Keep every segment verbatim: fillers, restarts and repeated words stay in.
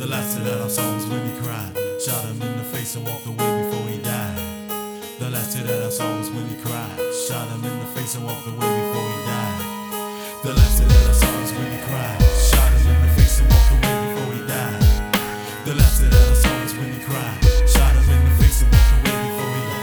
The last of that I saw was when he cried. Shot him in the face and walked away before he died. The last of that I saw was when he cried. Shot him in the face and walked away before he died. The last of that I saw was when he cried. Shot him in the face and walked away before he died. The last of that I saw was when he cried. Shot him in the face and walked away before he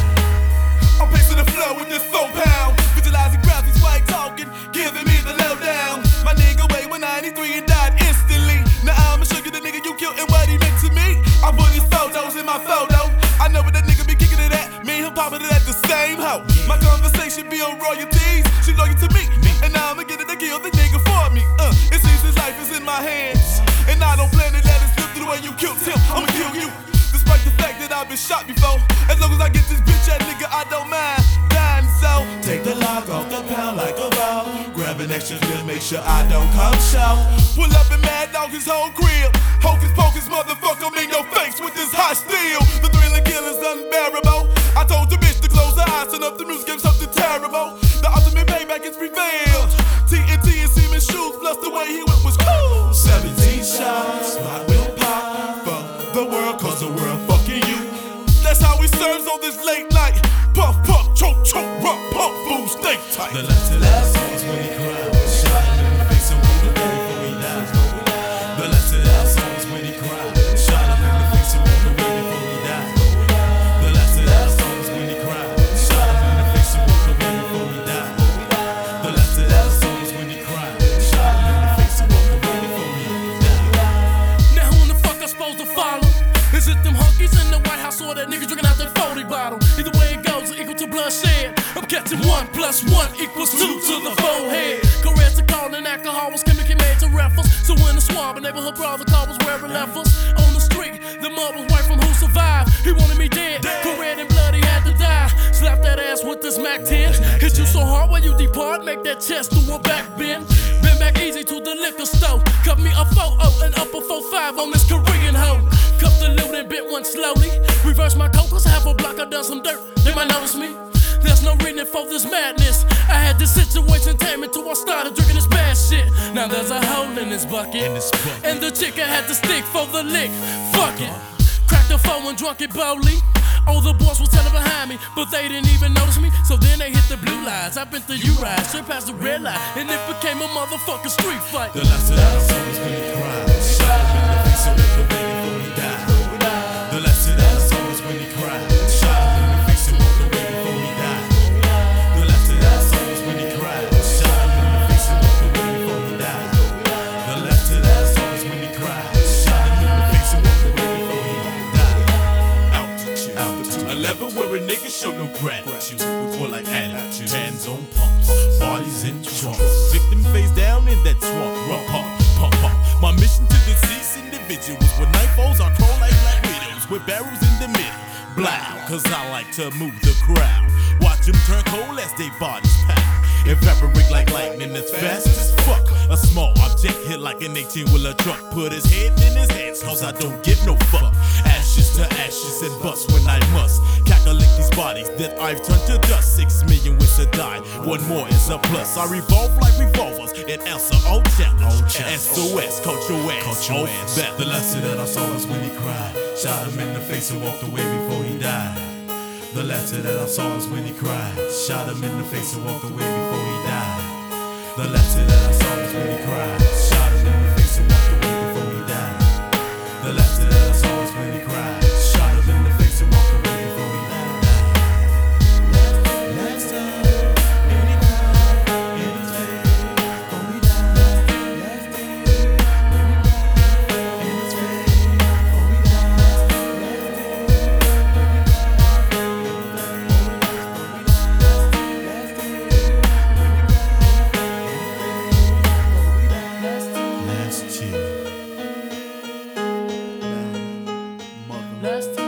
died. I'm pacing the flow with this four pound. Visualizing graphics while talking, giving me the lowdown. My nigga weighed one ninety-three and died instantly. Now I'ma show you the nigga you killed and what he meant to me. I put his photos in my photo. I know what that nigga be kicking it at. Me and him popping it at the same hoe. My conversation be on royalties. She loyal to me, and now I'ma get it to kill the nigga for me. Uh, it seems his life is in my hands, and I don't plan to let it slip through the way you killed him. I'ma kill you, despite the fact that I've been shot before. As long as I get this bitch ass nigga, I don't mind dying. So take the lock off the pound like a ball. Grab an extra clip, make sure I don't come short. Pull up and mad dog his whole crib. Hocus pocus, motherfucker, I'm in your face with this hot steel. The thrill of kill is unbearable. I told the bitch to close her eyes, turn up the news, give something terrible. The ultimate payback is revenge. T N T and Seaman shoes, plus the way he went was cool. seventeen shots, my will pop. Fuck the world, cause the world fucking you. That's how he serves on this late night. Puff, puff, choke, choke, rock, pump, food, steak tight. The last of that song was when he cried. Shot him in the face and walked away before he died. The last of that song was when he cried. Shot him in the face and walked away before he died. The last of that song was when he cried. Shot him in the face and walked away before he died. The last of that song was when he cried. Shot him in the face and walked away before he died. Now who in the fuck I supposed to follow? Is it them hunkies in the White House or that nigga drinking out that forty bottle? Either way it goes, equal to bloodshed. I'm catching one plus one equals two to the forehead. Correct to calling alcohol was chemically made to reference. So in the swamp, a neighborhood brother call was wearing left us. On the street, the mud was white from who survived. He wanted me dead, correct and bloody had to die. Slap that ass with this Mac ten. Hit you so hard when you depart, make that chest do a back bend. Been back easy to the liquor store. Cut me a four oh and up a four five on this Korean hoe. Cup the loot and bit one slowly. Reverse my coat cause half a block I done some dirt. They might notice me. There's no reason for this madness. I had this situation tame until I started drinking this bad shit. Now there's a hole in this bucket, In this bucket. and the chick I had to stick for the lick. Fuck it. Cracked the phone and drunk it boldly. All the boys was telling behind me, but they didn't even notice me. So then they hit the blue lights. I been through you ride, straight past the red light, and it became a motherfucking street fight. The last of that song was when he cried. Shot him in the face and walked away before he died. The last of that song was when he cried. Shot him in the face and walked away before he died. The last of that song was when he cried. Shot him in the face and walked away before he died. The last of that song was when he cried. Shot him in the face and walked away before he died. Altitude, altitude. I love it where a nigga show no gratitude. We call like attitude. Hands on pumps, bodies in trunks. Victim face down in that trunk. Rump, pump, pump, pump. My mission to deceased individuals with knife holes, I crawl like black widows with barrels in the middle. Blow, cause I like to move the crowd. Watch them turn cold as they bodies pound. Evaporate like lightning that's fast as fuck. A small object hit like an eighteen-wheeler truck. Put his head in his hands cause I don't give no fuck. Ashes to ashes and bust when I must. Calculate these bodies that I've turned to dust. Six million ways to die, one more is a plus. I revolve like revolvers and answer all challenge. S O S, caught your ass, Caught your ass. The last of that I saw was when he cried. Shot him in the face and walked away before he died. The last of that I saw was when he cried. Shot him in the face and walked away before he died. The last of that I saw was when he cried. Shot him in the face and walked away before he died. The last of that I saw was when he cried. Shot him in the face and walked away before he died. Last time, when he cried in his face before he died. Last time, when he cried in his face before he died. Last time, when he cried in his face before he died. Last year. Last